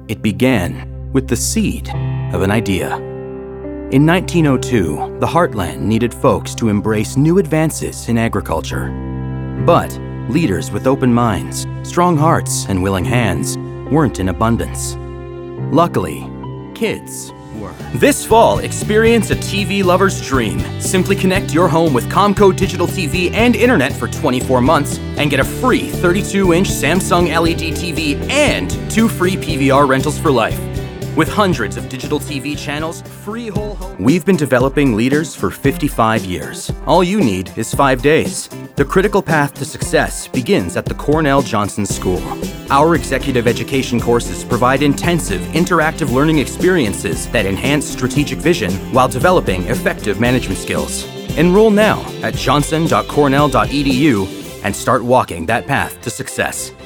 It began with the seed of an idea. In 1902, the Heartland needed folks to embrace new advances in agriculture. But leaders with open minds, strong hearts, and willing hands weren't in abundance. Luckily, kids were. This fall, experience a TV lover's dream. Simply connect your home with Comco Digital TV and Internet for 24 months and get a free 32-inch Samsung LED TV and 2 free PVR rentals for life. With hundreds of digital TV channels, free whole home. We've been developing leaders for 55 years. All you need is 5 days. The critical path to success begins at the Cornell Johnson School. Our executive education courses provide intensive, interactive learning experiences that enhance strategic vision while developing effective management skills. Enroll now at johnson.cornell.edu and start walking that path to success.